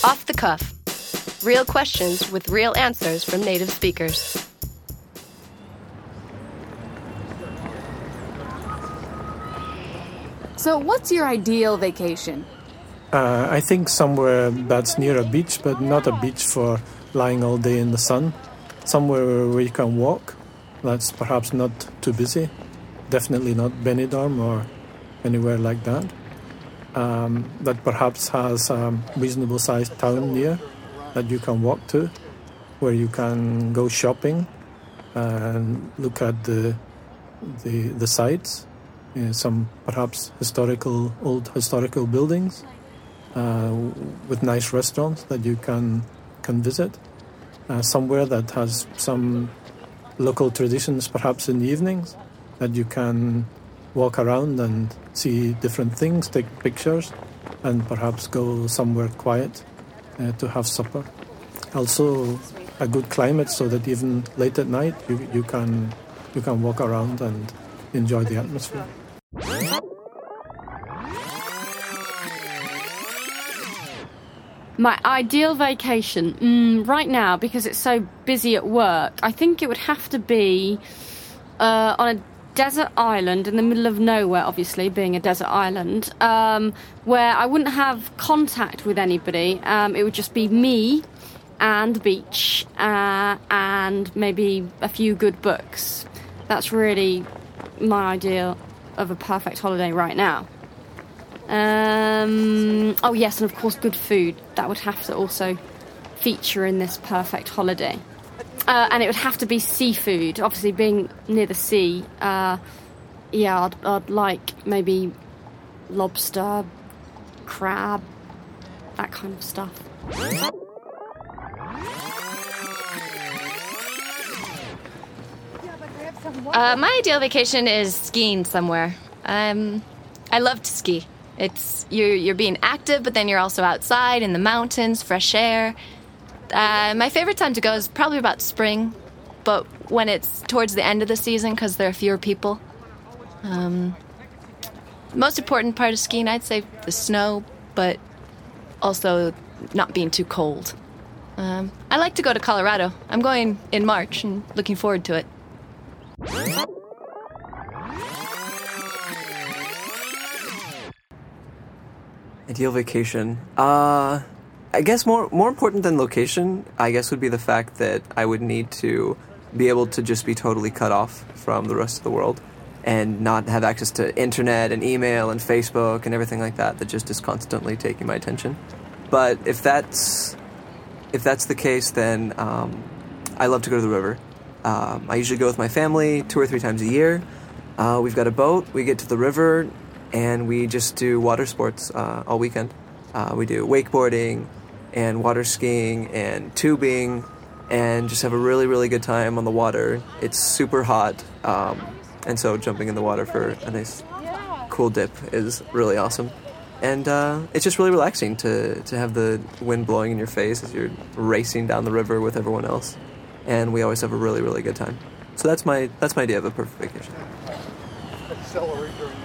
Off the cuff. Real questions with real answers from native speakers. So what's your ideal vacation? I think somewhere that's near a beach, but not a beach for lying all day in the sun. Somewhere where you can walk, that's perhaps not too busy. Definitely not Benidorm or anywhere like that. That perhaps has a reasonable sized town near that you can walk to, where you can go shopping and look at the sites, some perhaps old historical buildings with nice restaurants that you can visit. Somewhere that has some local traditions, perhaps in the evenings, that you can walk around and see different things, take pictures, and perhaps go somewhere quiet to have supper. Also, a good climate so that even late at night you can walk around and enjoy the atmosphere. My ideal vacation, right now, because it's so busy at work, I think it would have to be on a desert island in the middle of nowhere, obviously, being a desert island, where I wouldn't have contact with anybody. It would just be me and the beach and maybe a few good books. That's really my idea of a perfect holiday right now. Oh yes, and of course good food. That would have to also feature in this perfect holiday. And it would have to be seafood. Obviously, being near the sea, I'd like maybe lobster, crab, that kind of stuff. My ideal vacation is skiing somewhere. I love to ski. It's you're being active, but then you're also outside in the mountains, fresh air. My favorite time to go is probably about spring, but when it's towards the end of the season because there are fewer people. Most important part of skiing, I'd say the snow, but also not being too cold. I like to go to Colorado. I'm going in March and looking forward to it. Ideal vacation. I guess more important than location, I guess, would be the fact that I would need to be able to just be totally cut off from the rest of the world and not have access to internet and email and Facebook and everything like that just is constantly taking my attention. But if that's the case, then I love to go to the river. I usually go with my family 2 or 3 times a year. We've got a boat. We get to the river, and we just do water sports all weekend. We do wakeboarding and water skiing and tubing and just have a really, really good time on the water. It's super hot, and so jumping in the water for a nice, cool dip is really awesome. And it's just really relaxing to have the wind blowing in your face as you're racing down the river with everyone else. And we always have a really, really good time. So that's my idea of a perfect vacation. Accelerate during